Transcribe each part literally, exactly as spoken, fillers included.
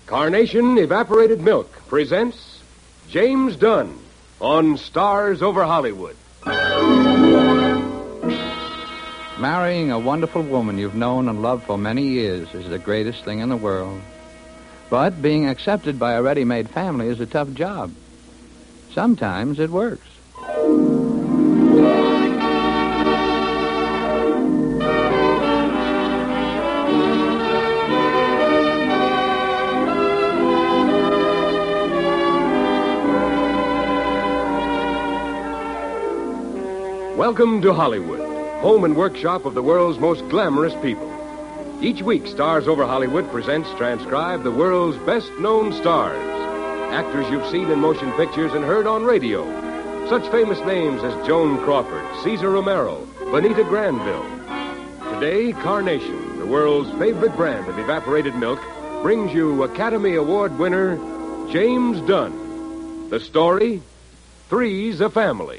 Carnation Evaporated Milk presents James Dunn on Stars Over Hollywood. Marrying a wonderful woman you've known and loved for many years is the greatest thing in the world. But being accepted by a ready-made family is a tough job. Sometimes it works. Welcome to Hollywood, home and workshop of the world's most glamorous people. Each week, Stars Over Hollywood presents transcribed the world's best-known stars. Actors you've seen in motion pictures and heard on radio. Such famous names as Joan Crawford, Cesar Romero, Bonita Granville. Today, Carnation, the world's favorite brand of evaporated milk, brings you Academy Award winner James Dunn. The story, Three's a Family.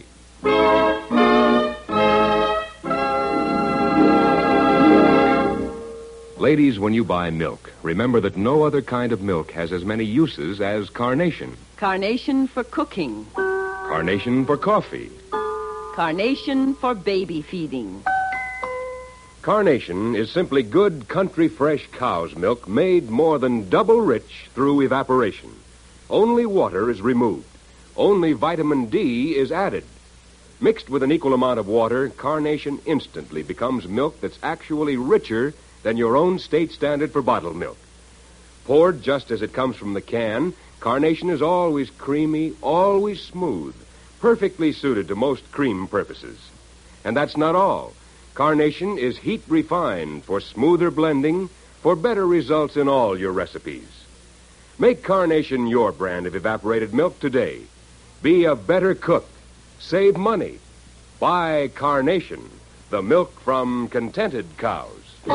Ladies, when you buy milk, remember that no other kind of milk has as many uses as Carnation. Carnation for cooking. Carnation for coffee. Carnation for baby feeding. Carnation is simply good, country fresh cow's milk made more than double rich through evaporation. Only water is removed. Only vitamin D is added. Mixed with an equal amount of water, Carnation instantly becomes milk that's actually richer than your own state standard for bottled milk. Poured just as it comes from the can, Carnation is always creamy, always smooth, perfectly suited to most cream purposes. And that's not all. Carnation is heat refined for smoother blending, for better results in all your recipes. Make Carnation your brand of evaporated milk today. Be a better cook. Save money. Buy Carnation, the milk from contented cows.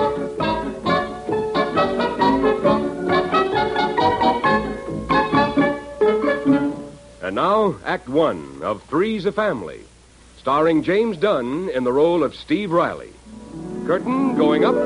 And now, Act One of Three's a Family, starring James Dunn in the role of Steve Riley. Curtain going up.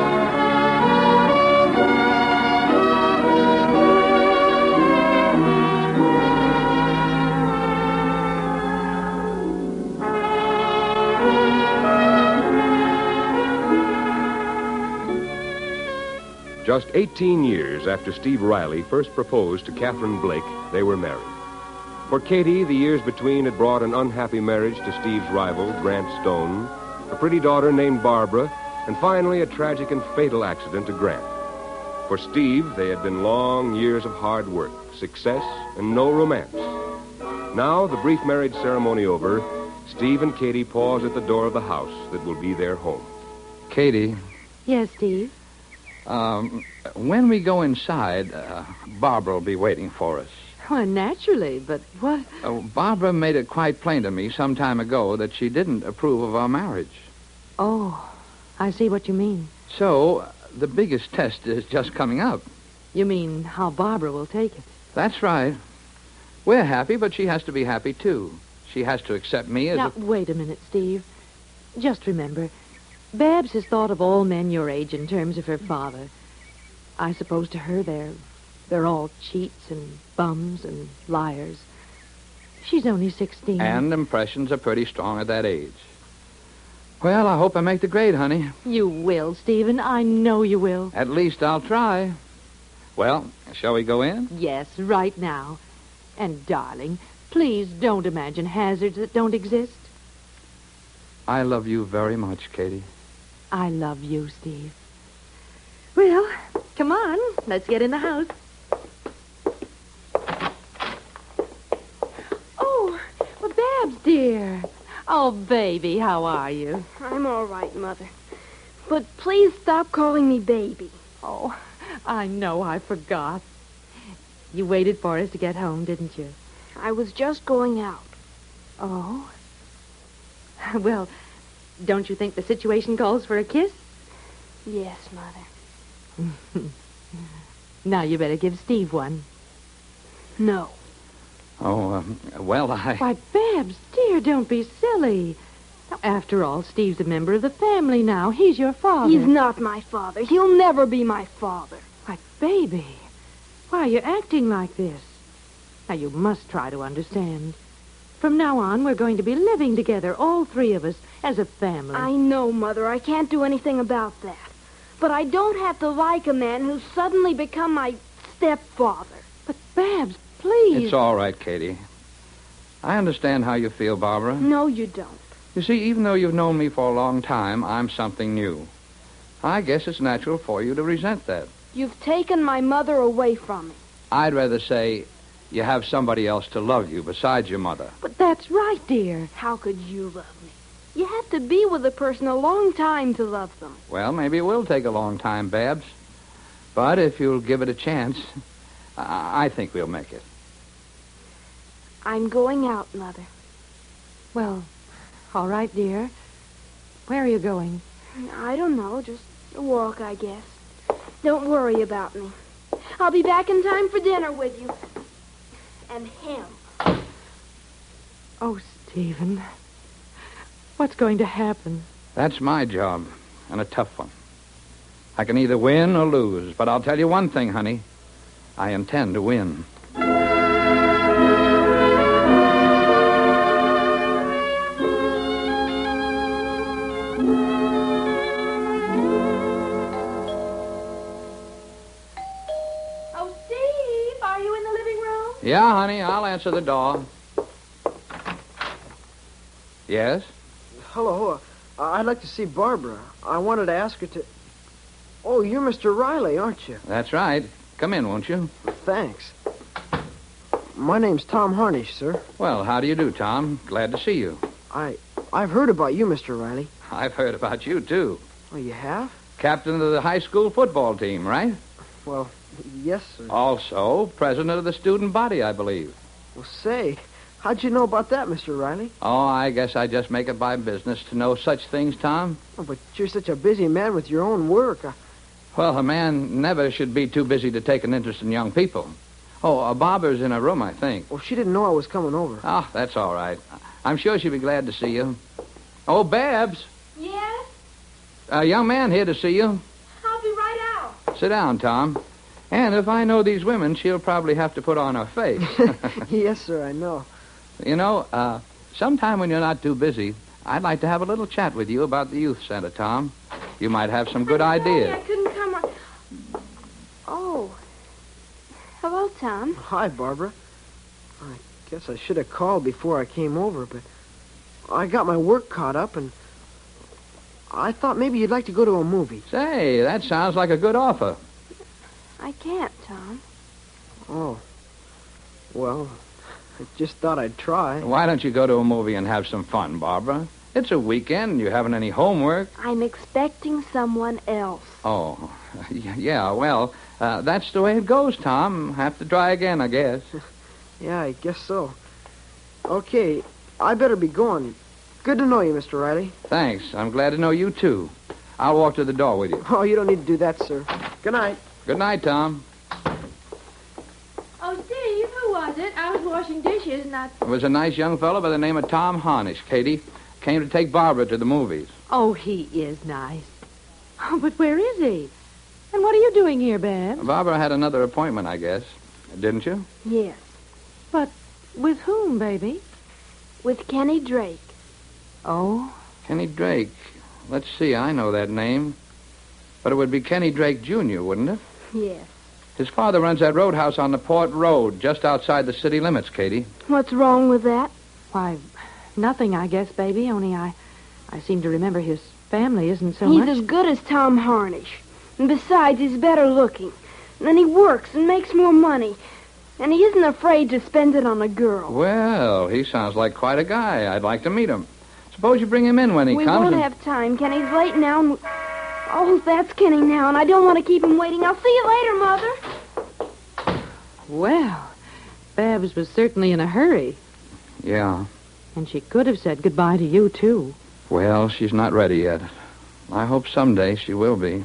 Just eighteen years after Steve Riley first proposed to Catherine Blake, they were married. For Katie, the years between had brought an unhappy marriage to Steve's rival, Grant Stone, a pretty daughter named Barbara, and finally a tragic and fatal accident to Grant. For Steve, they had been long years of hard work, success, and no romance. Now, the brief marriage ceremony over, Steve and Katie pause at the door of the house that will be their home. Katie. Yes, Steve? Um, when we go inside, uh, Barbara will be waiting for us. Well, naturally, but what? Uh, Barbara made it quite plain to me some time ago that she didn't approve of our marriage. Oh, I see what you mean. So, uh, the biggest test is just coming up. You mean how Barbara will take it? That's right. We're happy, but she has to be happy, too. She has to accept me as now, a... wait a minute, Steve. Just remember, Babs has thought of all men your age in terms of her father. I suppose to her they're, they're all cheats and bums and liars. She's only sixteen. And impressions are pretty strong at that age. Well, I hope I make the grade, honey. You will, Stephen. I know you will. At least I'll try. Well, shall we go in? Yes, right now. And, darling, please don't imagine hazards that don't exist. I love you very much, Katie. I love you, Steve. Well, come on. Let's get in the house. Oh, well, Babs, dear. Oh, baby, how are you? I'm all right, Mother. But please stop calling me baby. Oh, I know I forgot. You waited for us to get home, didn't you? I was just going out. Oh? Well, don't you think the situation calls for a kiss? Yes, Mother. Now you better give Steve one. No. Oh, um, well, I... Why, Babs, dear, don't be silly. After all, Steve's a member of the family now. He's your father. He's not my father. He'll never be my father. Why, baby. Why are you acting like this? Now, you must try to understand. From now on, we're going to be living together, all three of us, as a family. I know, Mother. I can't do anything about that. But I don't have to like a man who's suddenly become my stepfather. But, Babs, please. It's all right, Katie. I understand how you feel, Barbara. No, you don't. You see, even though you've known me for a long time, I'm something new. I guess it's natural for you to resent that. You've taken my mother away from me. I'd rather say you have somebody else to love you besides your mother. But that's right, dear. How could you love me? You have to be with a person a long time to love them. Well, maybe it will take a long time, Babs. But if you'll give it a chance, I, I think we'll make it. I'm going out, Mother. Well, all right, dear. Where are you going? I don't know. Just a walk, I guess. Don't worry about me. I'll be back in time for dinner with you. And him. Oh, Stephen. What's going to happen? That's my job, and a tough one. I can either win or lose, but I'll tell you one thing, honey. I intend to win. Oh, Steve, are you in the living room? Yeah, honey, I'll answer the door. Yes? Hello. Uh, I'd like to see Barbara. I wanted to ask her to... Oh, you're Mister Riley, aren't you? That's right. Come in, won't you? Thanks. My name's Tom Harnish, sir. Well, how do you do, Tom? Glad to see you. I... I've heard about you, Mister Riley. I've heard about you, too. Oh, you have? Captain of the high school football team, right? Well, yes, sir. Also, president of the student body, I believe. Well, say, how'd you know about that, Mister Riley? Oh, I guess I just make it my business to know such things, Tom. Oh, but you're such a busy man with your own work. I... Well, a man never should be too busy to take an interest in young people. Oh, uh, Barbara's in her room, I think. Well, she didn't know I was coming over. Oh, that's all right. I'm sure she'll be glad to see you. Oh, Babs, Yes? a young man here to see you. I'll be right out. Sit down, Tom. And if I know these women, she'll probably have to put on her face. Yes, sir, I know. You know, uh, sometime when you're not too busy, I'd like to have a little chat with you about the youth center, Tom. You might have some good I'm sorry, ideas. I couldn't come on. Oh. Hello, Tom. Hi, Barbara. I guess I should have called before I came over, but I got my work caught up, and I thought maybe you'd like to go to a movie. Say, that sounds like a good offer. I can't, Tom. Oh. Well, I just thought I'd try. Why don't you go to a movie and have some fun, Barbara? It's a weekend. You haven't any homework. I'm expecting someone else. Oh, yeah, well, uh, that's the way it goes, Tom. Have to try again, I guess. Yeah, I guess so. Okay, I better be going. Good to know you, Mister Riley. Thanks. I'm glad to know you, too. I'll walk to the door with you. Oh, you don't need to do that, sir. Good night. Good night, Tom. Oh, Steve, who was it? I was washing dishes, and I... It was a nice young fellow by the name of Tom Harnish, Katie. Came to take Barbara to the movies. Oh, he is nice. Oh, but where is he? And what are you doing here, Babs? Barbara had another appointment, I guess. Didn't you? Yes, But with whom, baby? with Kenny Drake. Oh, Kenny Drake. Let's see, I know that name. But it would be Kenny Drake Junior, wouldn't it? Yes. His father runs that roadhouse on the Port Road, just outside the city limits, Katie. What's wrong with that? why, nothing, I guess, baby. Only I, I seem to remember his family isn't so He's much. as good as Tom Harnish. And besides, he's better looking. And he works and makes more money. And he isn't afraid to spend it on a girl. Well, he sounds like quite a guy. I'd like to meet him. Suppose you bring him in when he we comes. won't and- have time. Kenny's late now. And... Oh, that's Kenny now, and I don't want to keep him waiting. I'll see you later, Mother. Well, Babs was certainly in a hurry. Yeah. And she could have said goodbye to you, too. Well, she's not ready yet. I hope someday she will be.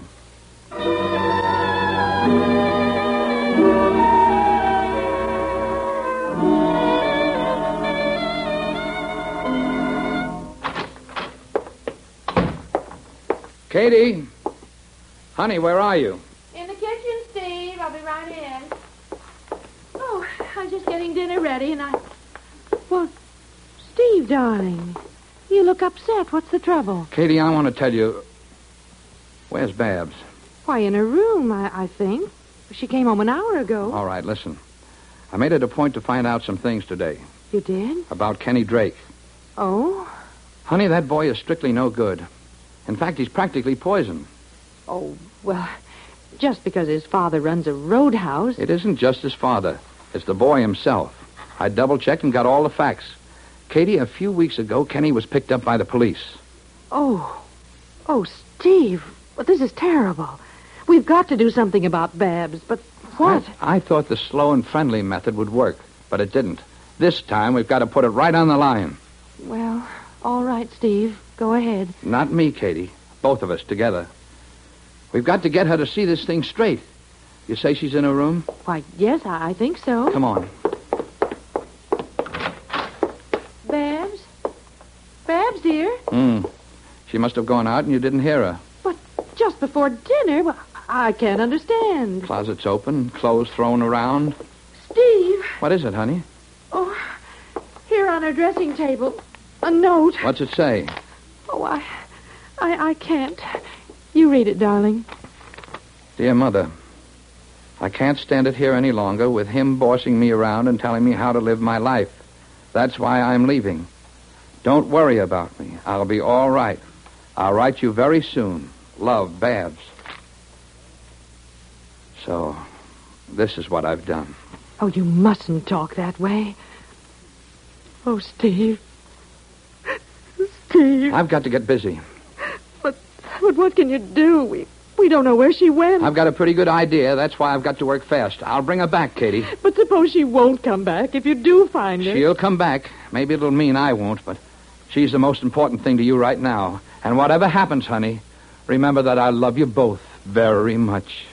Katie! Honey, where are you? In the kitchen, Steve. I'll be right in. I was just getting dinner ready, and I... Well, Steve, darling, you look upset. What's the trouble? Katie, I want to tell you... Where's Babs? Why, in her room, I, I think. She came home an hour ago. All right, listen. I made it a point to find out some things today. You did? About Kenny Drake. Oh? Honey, that boy is strictly no good. In fact, he's practically poison. Oh, well, just because his father runs a roadhouse... It isn't just his father. It's the boy himself. I double-checked and got all the facts. Katie, a few weeks ago, Kenny was picked up by the police. Oh. Oh, Steve. Well, this is terrible. We've got to do something about Babs, but what? I, I thought the slow and friendly method would work, but it didn't. This time, we've got to put it right on the line. Well, all right, Steve. Go ahead. Not me, Katie. Both of us together. We've got to get her to see this thing straight. You say she's in her room? Why, yes, I, I think so. Come on. Babs? Babs, dear? Hmm. She must have gone out and you didn't hear her. But just before dinner? Well, I can't understand. Closet's open, clothes thrown around. Steve. What is it, honey? Oh, here on her dressing table, a note. What's it say? Oh, I, I, I can't. You read it, darling. Dear Mother, I can't stand it here any longer with him bossing me around and telling me how to live my life. That's why I'm leaving. Don't worry about me. I'll be all right. I'll write you very soon. Love, Babs. So, this is what I've done. Oh, you mustn't talk that way. Oh, Steve. Steve. I've got to get busy. But, but what can you do? We, we don't know where she went. I've got a pretty good idea. That's why I've got to work fast. I'll bring her back, Katie. But suppose she won't come back if you do find her. She'll come back. Maybe it'll mean I won't, but she's the most important thing to you right now. And whatever happens, honey, remember that I love you both very much.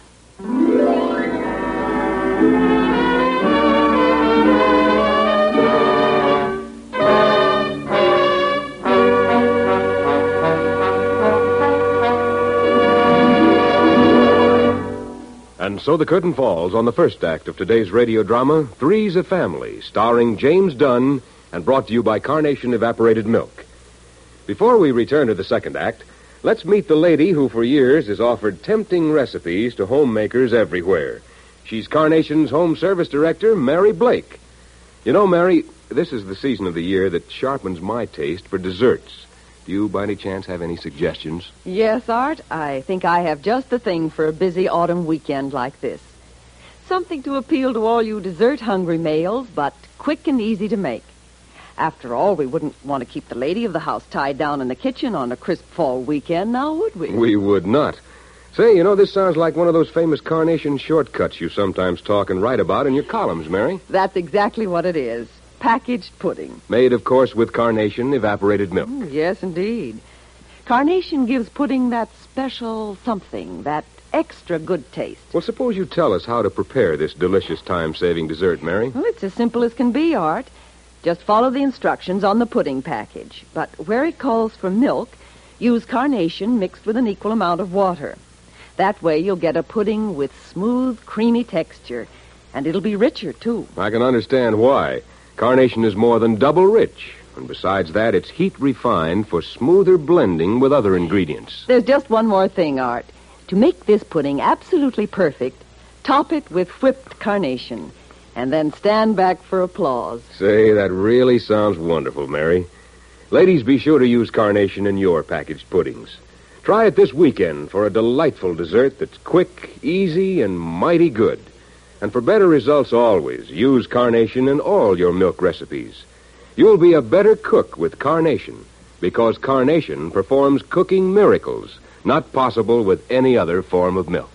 And so the curtain falls on the first act of today's radio drama, Three's a Family, starring James Dunn and brought to you by Carnation Evaporated Milk. Before we return to the second act, let's meet the lady who for years has offered tempting recipes to homemakers everywhere. She's Carnation's Home Service Director, Mary Blake. You know, Mary, this is the season of the year that sharpens my taste for desserts. Do you, by any chance, have any suggestions? Yes, Art. I think I have just the thing for a busy autumn weekend like this. Something to appeal to all you dessert-hungry males, but quick and easy to make. After all, we wouldn't want to keep the lady of the house tied down in the kitchen on a crisp fall weekend, now would we? We would not. Say, you know, this sounds like one of those famous Carnation shortcuts you sometimes talk and write about in your columns, Mary. That's exactly what it is. Packaged pudding. Made, of course, with Carnation Evaporated Milk. Mm, yes, indeed. Carnation gives pudding that special something, that extra good taste. Well, suppose you tell us how to prepare this delicious time-saving dessert, Mary. Well, it's as simple as can be, Art. Just follow the instructions on the pudding package. But where it calls for milk, use Carnation mixed with an equal amount of water. That way you'll get a pudding with smooth, creamy texture, and it'll be richer, too. I can understand why. Carnation is more than double rich, and besides that, it's heat refined for smoother blending with other ingredients. There's just one more thing, Art. To make this pudding absolutely perfect, top it with whipped Carnation, and then stand back for applause. Say, that really sounds wonderful, Mary. Ladies, be sure to use Carnation in your packaged puddings. Try it this weekend for a delightful dessert that's quick, easy, and mighty good. And for better results always, use Carnation in all your milk recipes. You'll be a better cook with Carnation, because Carnation performs cooking miracles not possible with any other form of milk.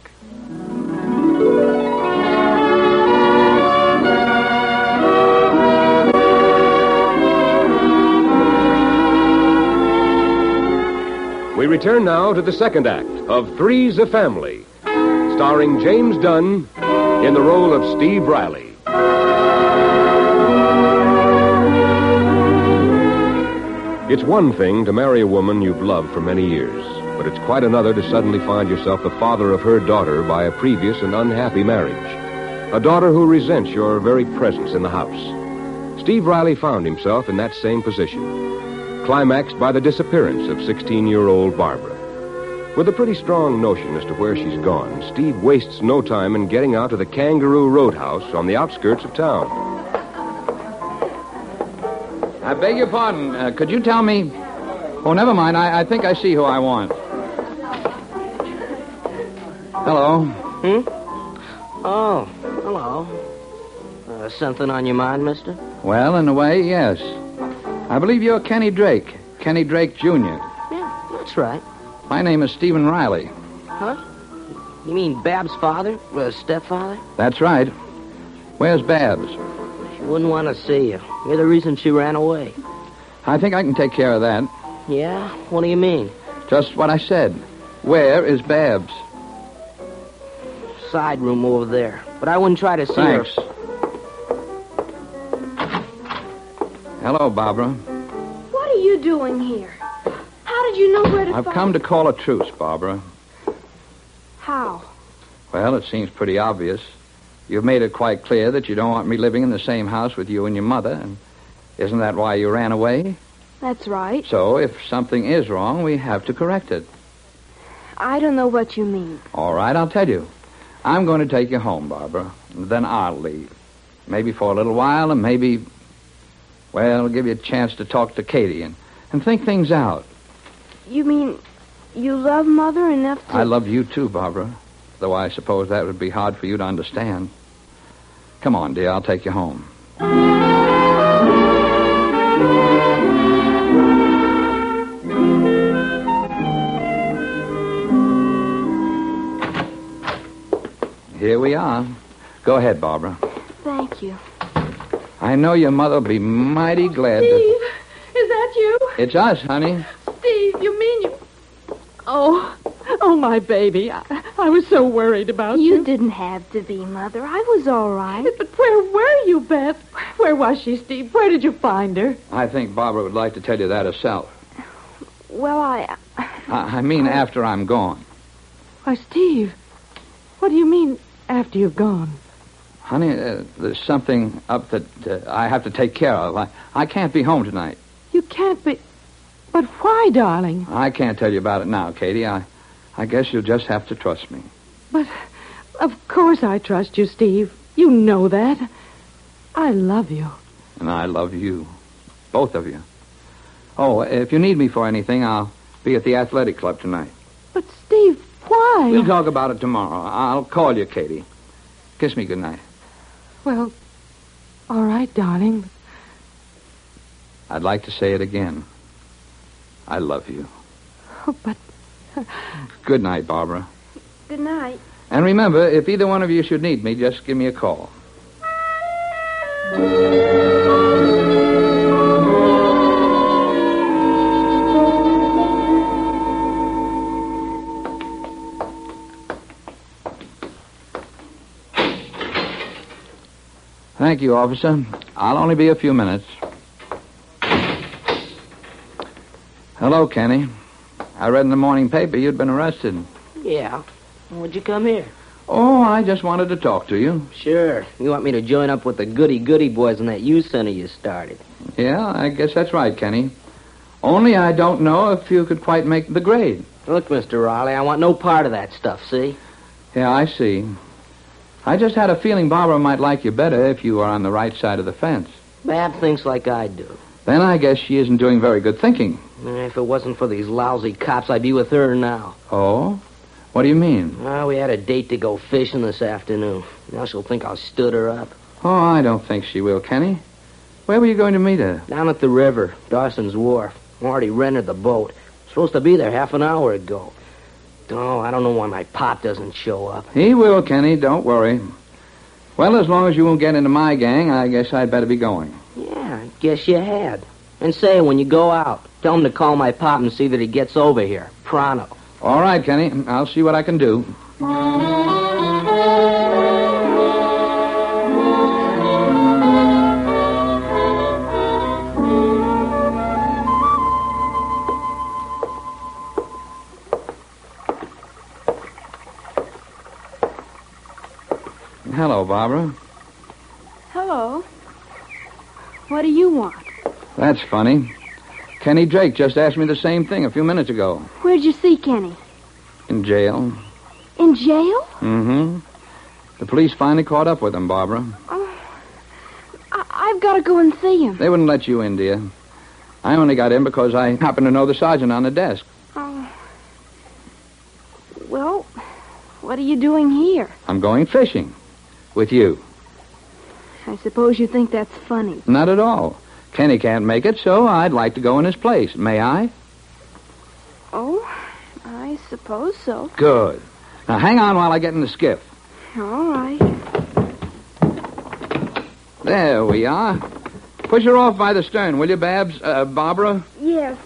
We return now to the second act of Three's a Family, starring James Dunn in the role of Steve Riley. It's one thing to marry a woman you've loved for many years, but it's quite another to suddenly find yourself the father of her daughter by a previous and unhappy marriage. A daughter who resents your very presence in the house. Steve Riley found himself in that same position, climaxed by the disappearance of sixteen-year-old Barbara. With a pretty strong notion as to where she's gone, Steve wastes no time in getting out to the Kangaroo Roadhouse on the outskirts of town. I beg your pardon. Uh, could you tell me... Oh, never mind. I, I think I see who I want. Hello. Hmm? Oh, hello. Uh, something on your mind, mister? Well, in a way, yes. I believe you're Kenny Drake. Kenny Drake, Junior Yeah, that's right. My name is Stephen Riley. Huh? You mean Babs' father? Uh, stepfather? That's right. Where's Babs? She wouldn't want to see you. You're the reason she ran away. I think I can take care of that. Yeah? What do you mean? Just what I said. Where is Babs? Side room over there. But I wouldn't try to see Thanks. her. Hello, Barbara. What are you doing here? How did you know where to I've find... come to call a truce, Barbara. How? Well, it seems pretty obvious. You've made it quite clear that you don't want me living in the same house with you and your mother. And isn't that why you ran away? That's right. So if something is wrong, we have to correct it. I don't know what you mean. All right, I'll tell you. I'm going to take you home, Barbara. And then I'll leave. Maybe for a little while, and maybe, well, give you a chance to talk to Katie and, and think things out. You mean you love Mother enough to... I love you too, Barbara. Though I suppose that would be hard for you to understand. Come on, dear, I'll take you home. Here we are. Go ahead, Barbara. Thank you. I know your mother will be mighty glad Steve, to... is that you? It's us, honey. Steve, you mean you... Oh, oh, my baby. I, I was so worried about you. You didn't have to be, Mother. I was all right. But where were you, Beth? Where was she, Steve? Where did you find her? I think Barbara would like to tell you that herself. Well, I... I, I mean after I'm gone. Why, Steve, what do you mean after you're gone? Honey, uh, there's something up that uh, I have to take care of. I, I can't be home tonight. You can't be... But why, darling? I can't tell you about it now, Katie. I, I guess you'll just have to trust me. But of course I trust you, Steve. You know that. I love you. And I love you. Both of you. Oh, if you need me for anything, I'll be at the athletic club tonight. But, Steve, why? We'll talk about it tomorrow. I'll call you, Katie. Kiss me goodnight. Well, all right, darling. I'd like to say it again. I love you. Oh, but... Good night, Barbara. Good night. And remember, if either one of you should need me, just give me a call. Thank you, officer. I'll only be a few minutes. Hello, Kenny. I read in the morning paper you'd been arrested. Yeah. Why'd you come here? Oh, I just wanted to talk to you. Sure. You want me to join up with the goody-goody boys in that youth center you started. Yeah, I guess that's right, Kenny. Only I don't know if you could quite make the grade. Look, Mister Riley, I want no part of that stuff, see? Yeah, I see. I just had a feeling Barbara might like you better if you were on the right side of the fence. Bab thinks like I do. Then I guess she isn't doing very good thinking. If it wasn't for these lousy cops, I'd be with her now. Oh? What do you mean? Well, we had a date to go fishing this afternoon. Now she'll think I stood her up. Oh, I don't think she will, Kenny. Where were you going to meet her? Down at the river, Dawson's Wharf. Already rented the boat. Supposed to be there half an hour ago. Oh, I don't know why my pop doesn't show up. He will, Kenny. Don't worry. Well, as long as you won't get into my gang, I guess I'd better be going. Yeah, I guess you had. And say, when you go out, tell him to call my pop and see that he gets over here. Pronto. All right, Kenny. I'll see what I can do. Hello, Barbara. Hello. What do you want? That's funny. Kenny Drake just asked me the same thing a few minutes ago. Where'd you see Kenny? In jail. In jail? Mm-hmm. The police finally caught up with him, Barbara. Oh, I- I've got to go and see him. They wouldn't let you in, dear. I only got in because I happen to know the sergeant on the desk. Oh. Well, what are you doing here? I'm going fishing. With you. I suppose you think that's funny. Not at all. Kenny can't make it, so I'd like to go in his place. May I? Oh, I suppose so. Good. Now hang on while I get in the skiff. All right. There we are. Push her off by the stern, will you, Babs? Uh, Barbara? Yes.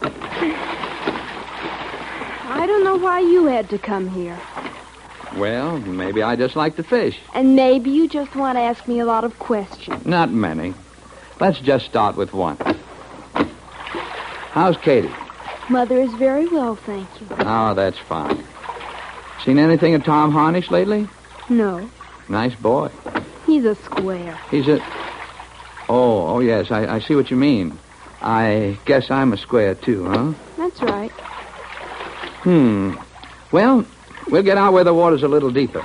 I don't know why you had to come here. Well, maybe I just like to fish. And maybe you just want to ask me a lot of questions. Not many. Let's just start with one. How's Katie? Mother is very well, thank you. Oh, that's fine. Seen anything of Tom Harnish lately? No, Nice boy. he's a square. He's a... Oh, oh, yes, I, I see what you mean. I guess I'm a square, too, huh? That's right. Hmm. Well, we'll get out where the water's a little deeper.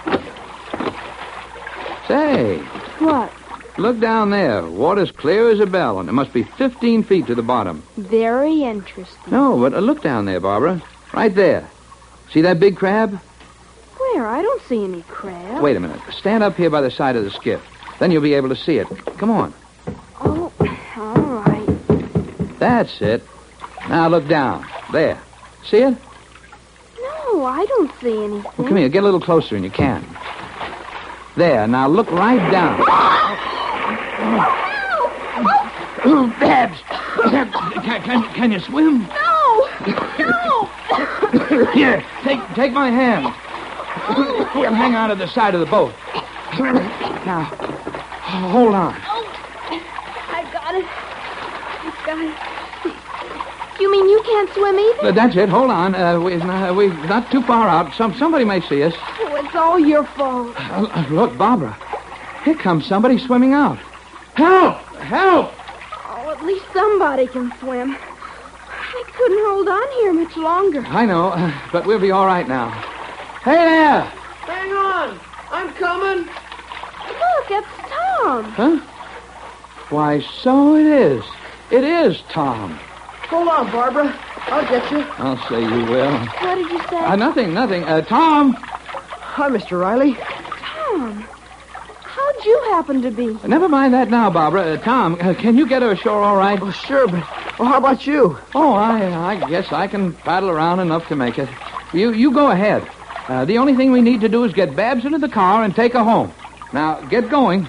Say, What? look down there. Water's clear as a bell, and it must be fifteen feet to the bottom. Very interesting. No, but uh, look down there, Barbara. Right there. See that big crab? Where? I don't see any crab. Wait a minute. Stand up here by the side of the skiff. Then you'll be able to see it. Come on. Oh, all right. That's it. Now look down. There. See it? No, I don't see anything. Well, come here. Get a little closer, and you can. There. Now look right down. Oh, Babs. Can, can, can you swim? No! No! Here, take take my hand. We'll hang on to the side of the boat. Now, hold on. Oh, I got it. I got it. You mean you can't swim either? Uh, that's it. Hold on. Uh, we're, not, we're not too far out. Some Somebody may see us. Oh, it's all your fault. Uh, look, Barbara. Here comes somebody swimming out. Help! Help! Oh, at least somebody can swim. I couldn't hold on here much longer. I know, uh, but we'll be all right now. Hey there! Hang on. I'm coming. Look, it's Tom. Huh? Why, so it is. It is Tom. Hold on, Barbara. I'll get you. I'll say you will. What did you say? Uh, nothing, nothing. Uh, Tom! Hi, Mister Riley. Tom. How'd you happen to be? Never mind that now, Barbara. Uh, Tom, uh, can you get her ashore all right? Well, sure, but well, how about you? Oh, I I guess I can paddle around enough to make it. You you go ahead. Uh, the only thing we need to do is get Babs into the car and take her home. Now, get going.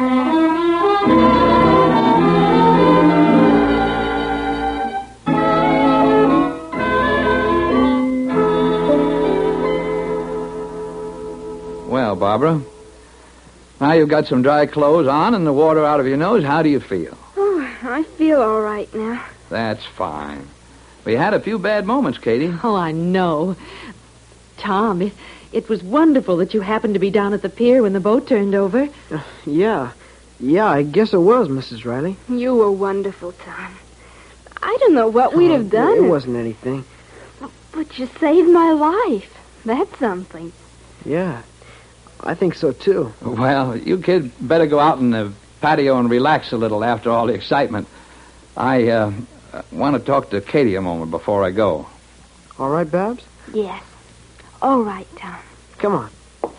Well, Barbara, now you've got some dry clothes on and the water out of your nose. How do you feel? Oh, I feel all right now. That's fine. We had a few bad moments, Katie. Oh, I know. Tom, it, it was wonderful that you happened to be down at the pier when the boat turned over. Uh, yeah. Yeah, I guess it was, Missus Riley. You were wonderful, Tom. I don't know what we'd have done. It if- wasn't anything. But you saved my life. That's something. Yeah. I think so, too. Well, you kids better go out in the patio and relax a little after all the excitement. I uh, want to talk to Katie a moment before I go. All right, Babs? Yes. All right, Tom. Come on.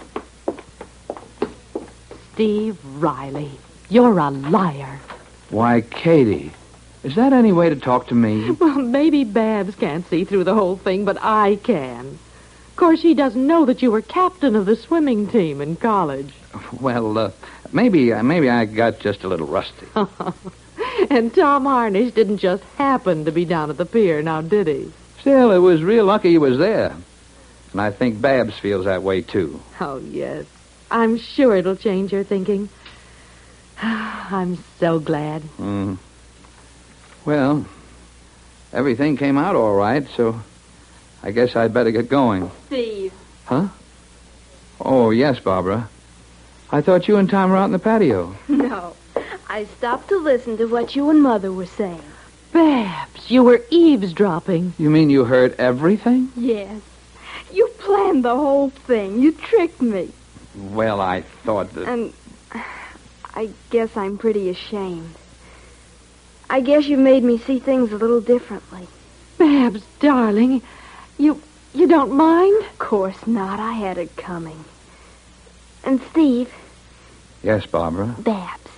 Steve Riley, you're a liar. Why, Katie, is that any way to talk to me? Well, maybe Babs can't see through the whole thing, but I can. Of course, she doesn't know that you were captain of the swimming team in college. Well, uh, maybe, uh, maybe I got just a little rusty. And Tom Harnish didn't just happen to be down at the pier, now did he? Still, it was real lucky he was there. And I think Babs feels that way, too. Oh, yes. I'm sure it'll change your thinking. I'm so glad. Mm. Well, everything came out all right, so I guess I'd better get going. Steve. Huh? Oh, yes, Barbara. I thought you and Tom were out in the patio. No. I stopped to listen to what you and Mother were saying. Babs, you were eavesdropping. You mean you heard everything? Yes. You planned the whole thing. You tricked me. Well, I thought that... And I guess I'm pretty ashamed. I guess you made me see things a little differently. Babs, darling, you you don't mind? Of course not. I had it coming. And Steve. Yes, Barbara? Babs.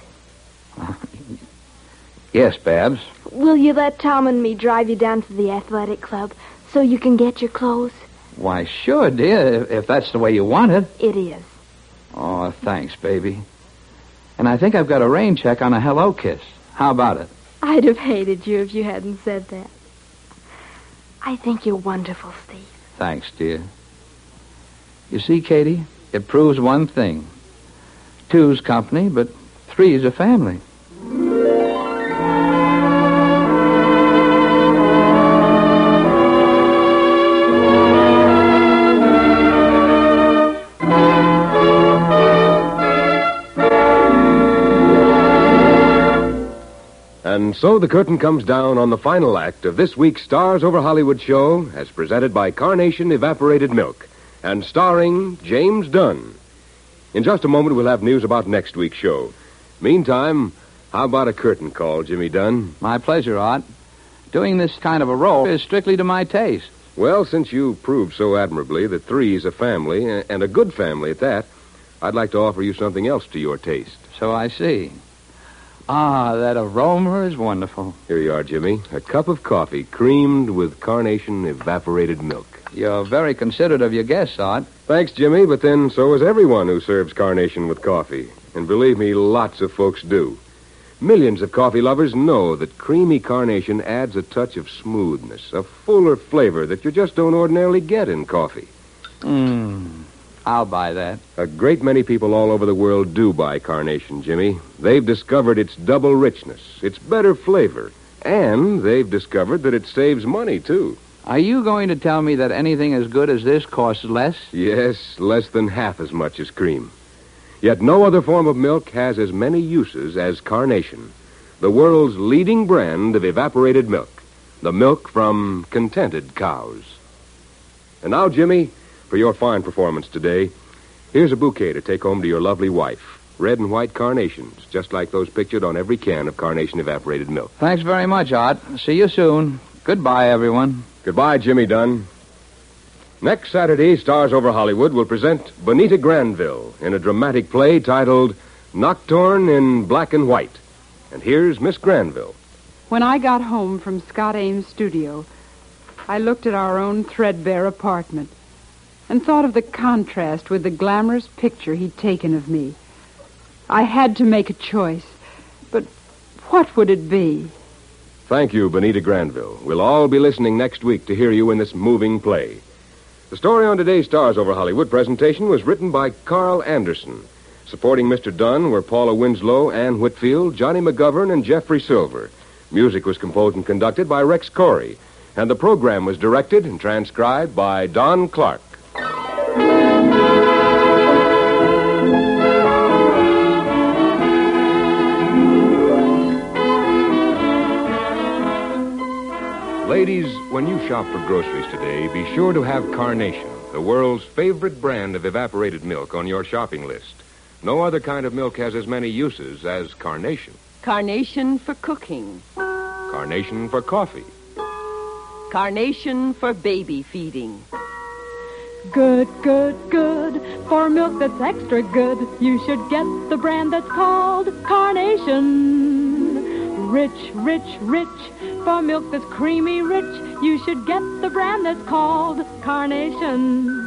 Yes, Babs. Will you let Tom and me drive you down to the athletic club so you can get your clothes? Why, sure, dear, if, if that's the way you want it. It is. Oh, thanks, baby. And I think I've got a rain check on a hello kiss. How about it? I'd have hated you if you hadn't said that. I think you're wonderful, Steve. Thanks, dear. You see, Katie, it proves one thing. Two's company, but three's a family. And so the curtain comes down on the final act of this week's Stars Over Hollywood show, as presented by Carnation Evaporated Milk, and starring James Dunn. In just a moment, we'll have news about next week's show. Meantime, how about a curtain call, Jimmy Dunn? My pleasure, Art. Doing this kind of a role is strictly to my taste. Well, since you proved so admirably that three's a family, and a good family at that, I'd like to offer you something else to your taste. So I see. Ah, that aroma is wonderful. Here you are, Jimmy. A cup of coffee creamed with Carnation Evaporated Milk. You're very considerate of your guests, Art. Thanks, Jimmy, but then so is everyone who serves Carnation with coffee. And believe me, lots of folks do. Millions of coffee lovers know that creamy Carnation adds a touch of smoothness, a fuller flavor that you just don't ordinarily get in coffee. Mmm. I'll buy that. A great many people all over the world do buy Carnation, Jimmy. They've discovered its double richness, its better flavor, and they've discovered that it saves money, too. Are you going to tell me that anything as good as this costs less? Yes, less than half as much as cream. Yet no other form of milk has as many uses as Carnation, the world's leading brand of evaporated milk, the milk from contented cows. And now, Jimmy, for your fine performance today, here's a bouquet to take home to your lovely wife. Red and white carnations, just like those pictured on every can of Carnation Evaporated Milk. Thanks very much, Art. See you soon. Goodbye, everyone. Goodbye, Jimmy Dunn. Next Saturday, Stars Over Hollywood will present Bonita Granville in a dramatic play titled Nocturne in Black and White. And here's Miss Granville. When I got home from Scott Ames' studio, I looked at our own threadbare apartment and thought of the contrast with the glamorous picture he'd taken of me. I had to make a choice, but what would it be? Thank you, Bonita Granville. We'll all be listening next week to hear you in this moving play. The story on today's Stars Over Hollywood presentation was written by Carl Anderson. Supporting Mister Dunn were Paula Winslow, Ann Whitfield, Johnny McGovern, and Jeffrey Silver. Music was composed and conducted by Rex Corey. And the program was directed and transcribed by Don Clark. Ladies, when you shop for groceries today, be sure to have Carnation, the world's favorite brand of evaporated milk, on your shopping list. No other kind of milk has as many uses as Carnation. Carnation for cooking. Carnation for coffee. Carnation for baby feeding. Good, good, good. For milk that's extra good, you should get the brand that's called Carnation. Rich, rich, rich. For milk that's creamy rich, you should get the brand that's called Carnation.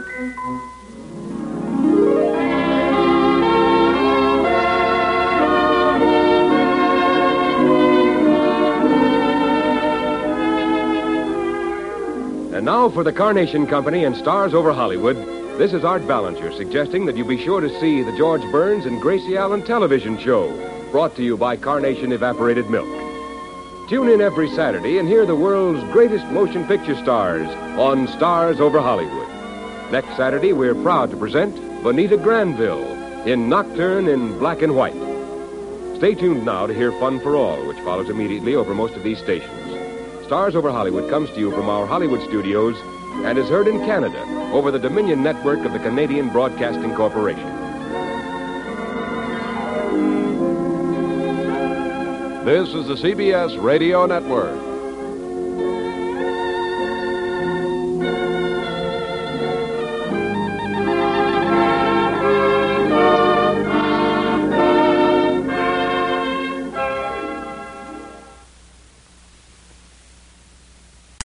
And now for the Carnation Company and Stars Over Hollywood, this is Art Ballinger suggesting that you be sure to see the George Burns and Gracie Allen television show, brought to you by Carnation Evaporated Milk. Tune in every Saturday and hear the world's greatest motion picture stars on Stars Over Hollywood. Next Saturday, we're proud to present Bonita Granville in Nocturne in Black and White. Stay Stay tuned now to hear Fun for All, which follows immediately over most of these stations. Stars Over Hollywood comes to you from our Hollywood studios and is heard in Canada over the Dominion Network of the Canadian Broadcasting Corporation. This is the C B S Radio Network.